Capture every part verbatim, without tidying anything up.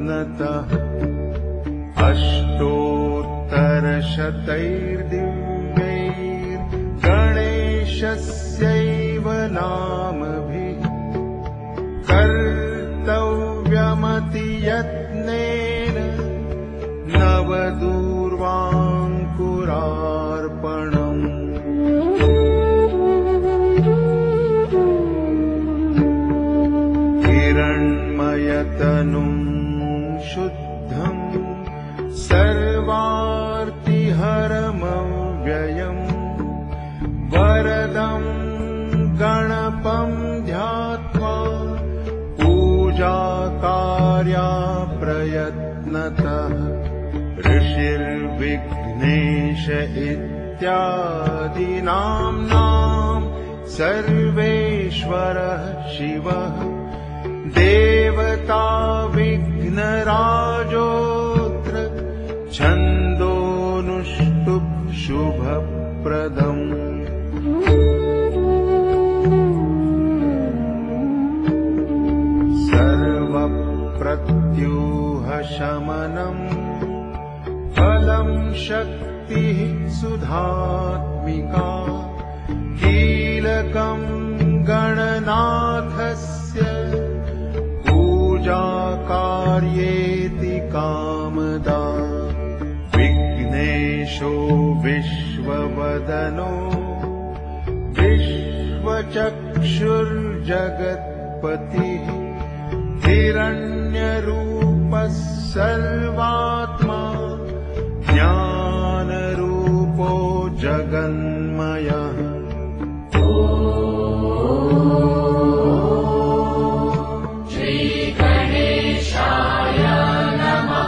प्रयत्नतः अष्टोत्तरशतैर्दिव्यैर्गणेशस्यैव नामभिः कर्तव्यमति यत्नेन नवदूर्वाङ्कुरार्पणम्। हिरण्मयतनुं शुद्धम् सर्वार्तिहरमव्ययम् वरदं गणपं ध्यात्वा पूजाकार्या प्रयत्नतः ऋषिर्विघ्नेश इत्यादिनाम्नां सर्वेश्वरः शिवः देवता विघ्नराजोऽत्र छन्दोनुष्टुप् शुभप्रदम्। सर्वप्रत्यूहशमनम् फलं शक्तिः सुधात्मिका कीलकं गणनाथस्य पूजाकार्येति कामदा विघ्नेशो विश्ववदनो विश्वचक्षुर्जगत्पतिः हिरण्यरूपः सर्वात्मा ज्ञानरूपो जगन्मयः। श्रीगणेशाय नमः।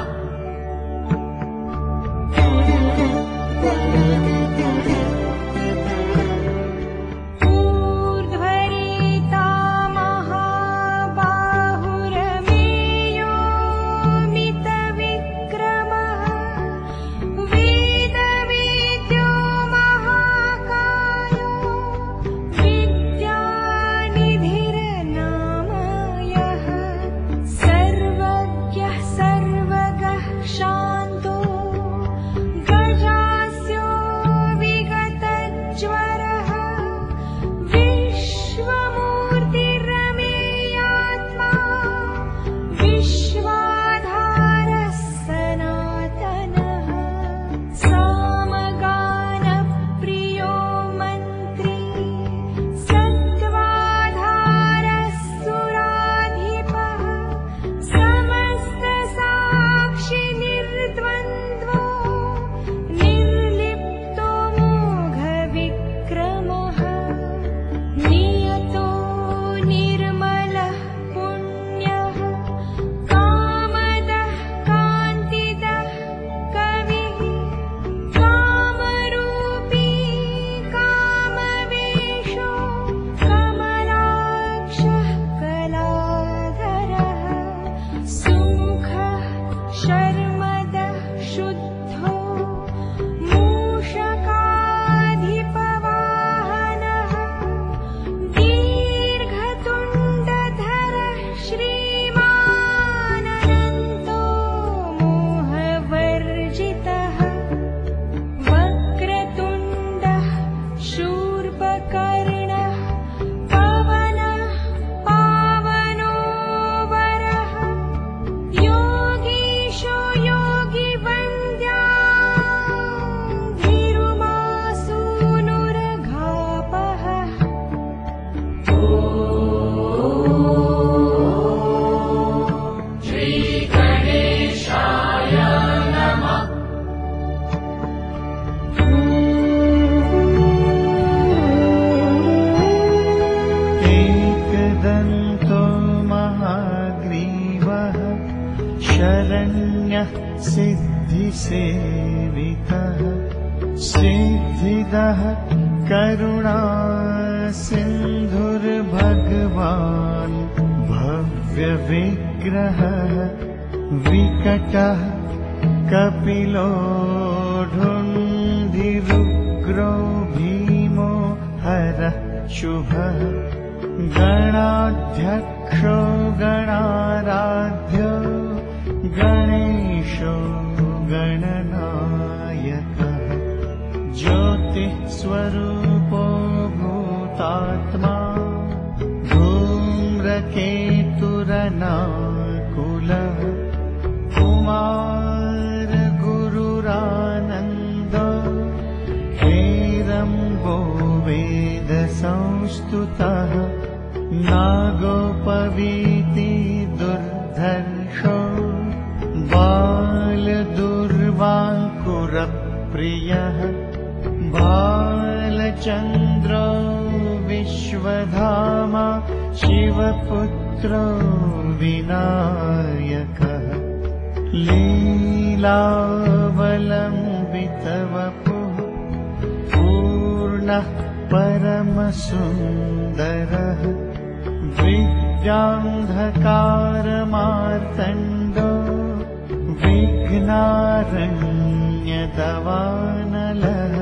शरण्यः सिद्धिसेवितः सिद्धिदः करुणा सिन्धुर्भगवान् भव्यविग्रहः विकटः कपिलो ढुण्ढिरुग्रो भीमो हरः शुभः गणाध्यक्षो गणाराध्यो गणेशो गणनायकः ज्योतिस्वरूपो भूतात्मा धूम्रकेतुरनाकुलः कुमार गुरुरानन्दो हेरम्बो वेद संस्तुतः नागोपवीति दुर्धर्षो बालदुर्वाङ्कुरप्रियः बालचन्द्रो विश्वधामा शिवपुत्रो विनायकः लीलावलम्बितवपुः पूर्णः परमसुन्दरः विद्यान्धकारमार्तण्डो विघ्नारण्यदवानलः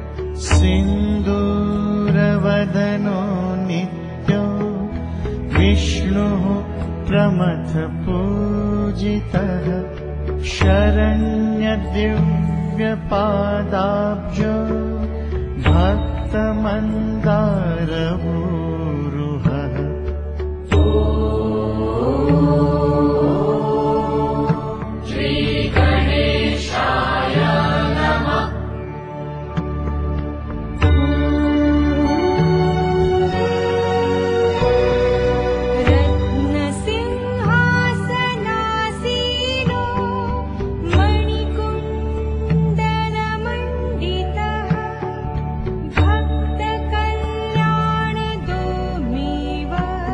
सिन्दूरवदनो नित्यो विष्णुः प्रमथपूजितः शरण्यदिव्यपादाब्जो भक्तमन्दारभूरुहः श्रीगणेशाय नमः। रत्नसिंहासनासीनो मणिकुण्डलमण्डितः भक्तकल्याणदोमीव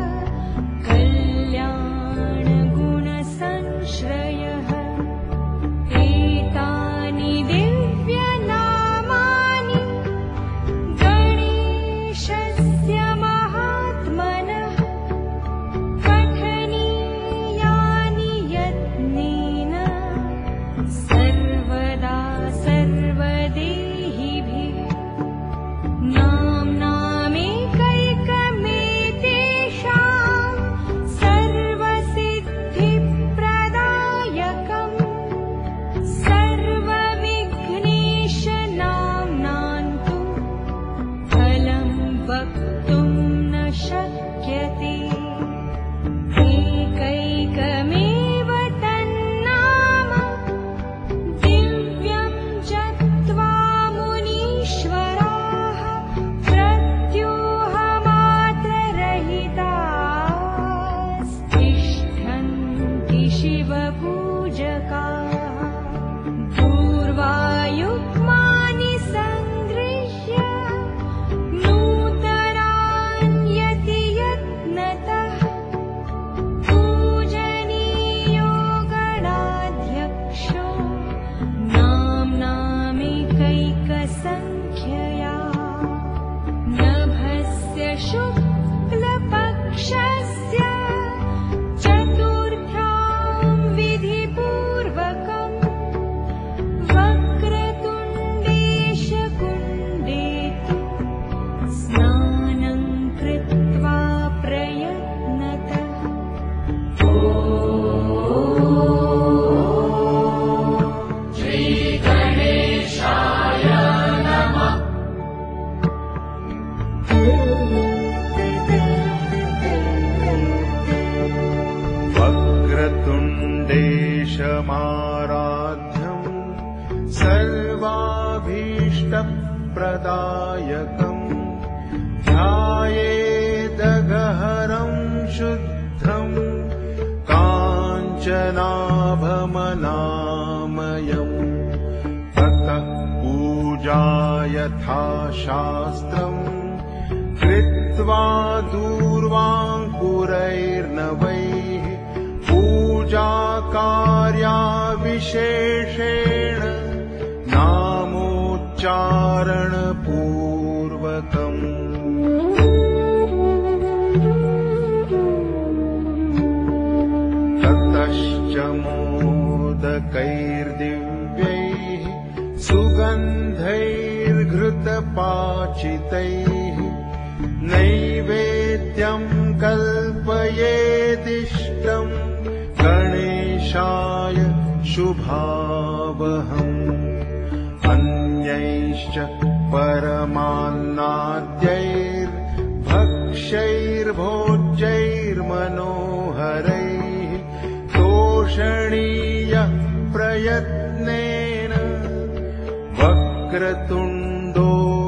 कल्याणगुणसंश्रयः एतानि दिव्यनामानि गणेशस्य महात्मनः पठनीयानि यत्नेन सर्वदा सर्वदेहिभिः नाम्नामेकैकमेतेषां सर्वसिद्धिप्रदायकम् सर्वविघ्नेशनाम्नान्तु फलं वक्तुं न शक्यते एकैकमेव तन्नाम दिव्यं जप्त्वा मुनीश्वराः प्रत्यूहमात्ररहितास्तिष्ठन्ति शिवपूजकाः दूर्वायुग्मानि सन्दृश्य नूतनान्यति यत्नतः पूजनीयो गणाध्यक्षो नाम्नामेकैकसङ्ख्यया नभस्य शुक्लपक्षस्य चतुर्थ्यां विधिपूर्वकम् वक्रतुण्डेशकुण्डेतु स्नानं कृत्वा प्रयत्नतः श्रीगणेशाय नमः। वक्रतुण्डेशमाराध्यम् सर्वाभीष्टप्रदायकम् ध्यायेदगहरं शुद्धम् काञ्चनाभमनामयम् ततः पूजा यथाशास्त्रम् कृत्वा दूर्वाङ्कुरैर्नवैः पूजाकार्या विशेषेण नामोच्चारणपूर्वकम् ततश्च मोदकैर्दिव्यैः सुगन्धैर्घृतपाचितैः नैवेद्यं कल्पयेदिष्टम् गणेशाय शुभावहम् अन्यैश्च परमान्नाद्यैर्भक्ष्यैर्भोज्यैर्मनोहरैः तोषणीयः प्रयत्नेन वक्रतुण्डो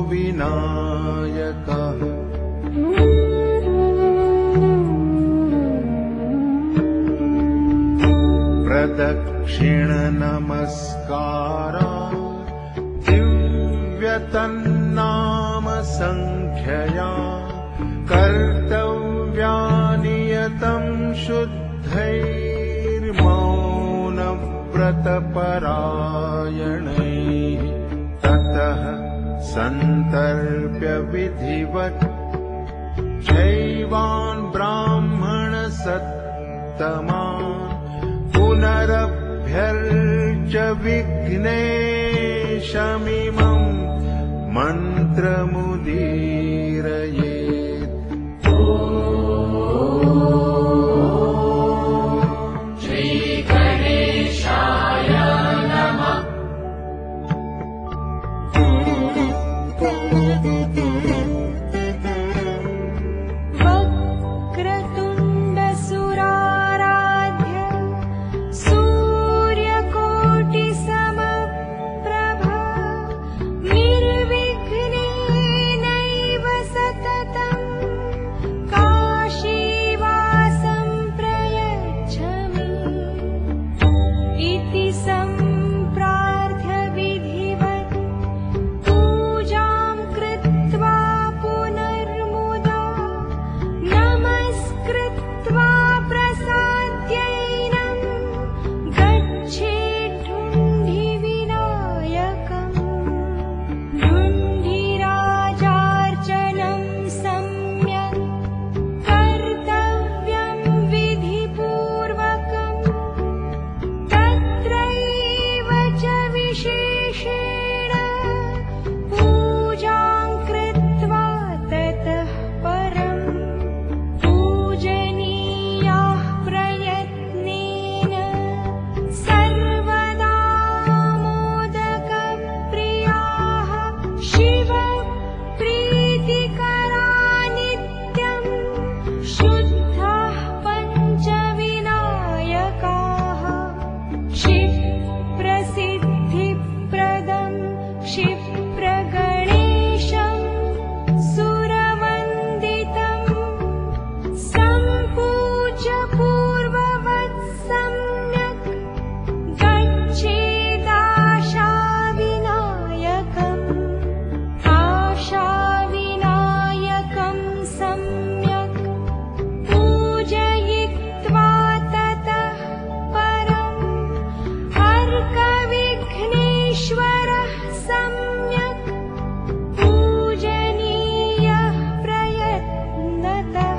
विनायकः प्रदक्षिणनमस्कारा दिव्यतन्नाम संख्यया कर्तव्यानियतं शुद्धैर्मौनव्रतपरायणैः ततः सन्तर्प्य विधिवत् चैवान् ब्राह्मणसत्तमान् पुनरभ्यर्च विघ्नेशमिमम् मन्त्रमुदीरयेत् श्रीगणेशाय नमः। वक्रतुण्डसुराराध्य सूर्यकोटिसमप्रभा निर्विघ्नेनैव सततं काशीवासं प्रयच्छ मे इति सम्प्रार्थ्य विधिवत् पूजां कृत्वा पुनर्मुदा नमस्कृत्वा प्रसाद्यैनं गच्छेत् ढुण्ढिविनायकम् ढुण्ढिराजार्चनं सम्यक् कर्तव्यं विधिपूर्वकम् तत्रैव च विशेषेण पूजां कृत्वा ततः परम् पूजनीयाः प्रयत्नेन सर्वदा मोदकप्रियाः शिवप्रीतिकरा नित्यं शुद्धाः पञ्चविनायकाः क्षिप्रसिद्धिप्रदं क्षिप्रगणेशं सुरवन्दितं सम्पूज्य पूर्ववत् सम्यक् गच्छेदाशाविनायकम् आशाविनायकं सम्यक् पूजयित्वा ततः परम् अर्कविघ्नेश्वरः सम्यक् पूजनीयः प्रयत्नतः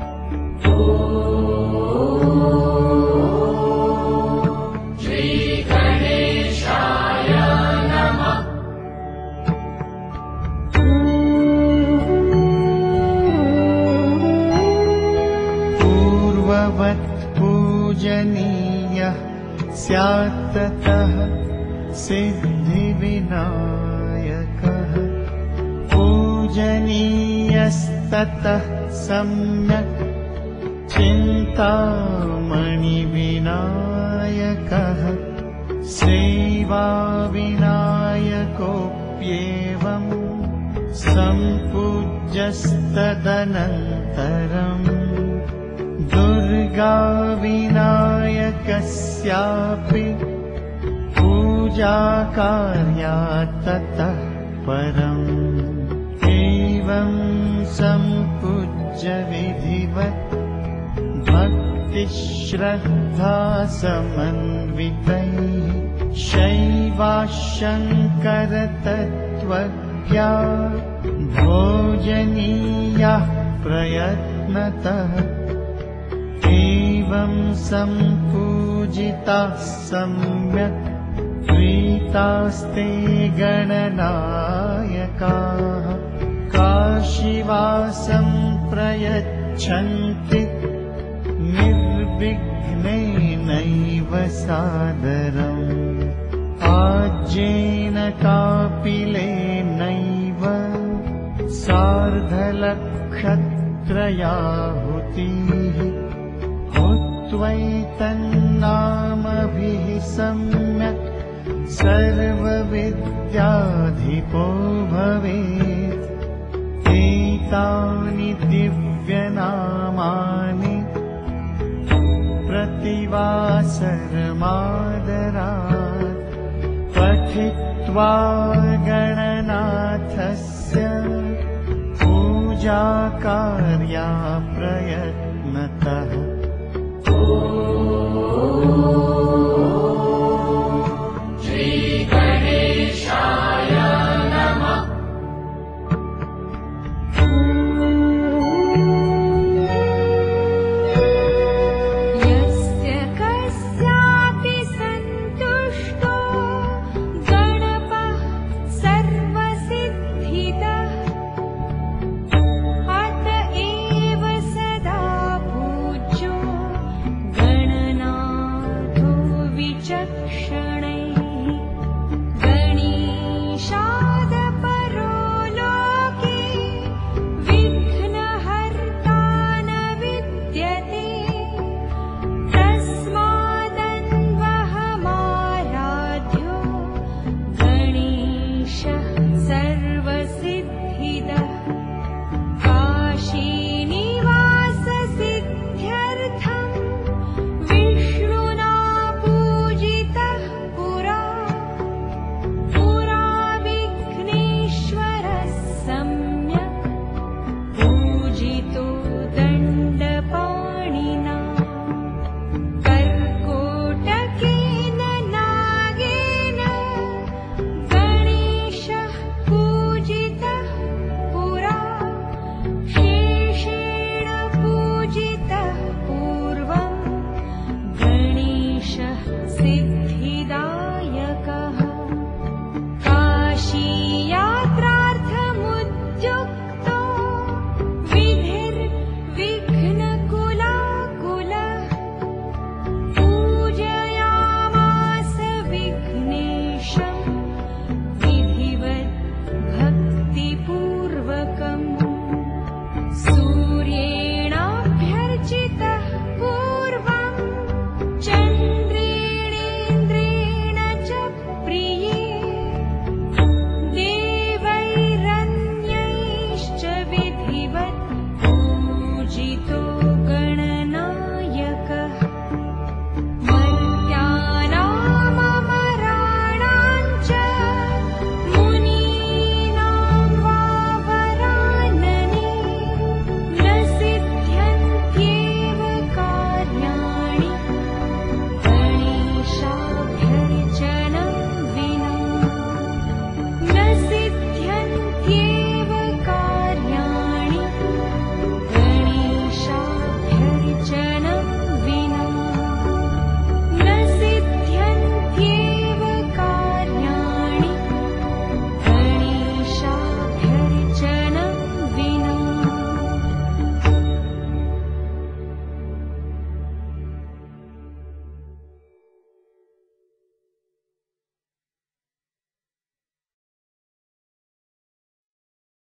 श्रीगणेशाय नमः। पूर्ववत् पूजनीयः स्यात् ततः सिद्धिविनायकः पूजनीयस्ततः सम्यक् चिन्तामणिविनायकः सेवाविनायकोऽप्येवम् सम्पूज्यस्तदनन्तरम् दुर्गाविनायकस्यापि पूजाकार्या ततः परम् एवं सम्पूज्य विधिवत् भक्तिश्रद्धा समन्वितैः शैवाशङ्करतत्त्वज्ञा भोजनीयाः प्रयत्नतः एवं सम्पूजिताः सम्यक् प्रीतास्ते गणनायकाः काशीवासं प्रयच्छन्ति निर्विघ्नेनैव सादरम् आज्येन कापिलेनैव सार्धलक्षत्रयाहुतिः हुत्वैतन्नामभिः सम्यक् सर्वविद्याधिपो भवेत्। एतानि दिव्यनामानि प्रतिवासरमादरात् पठित्वा गणनाथस्य पूजा कार्या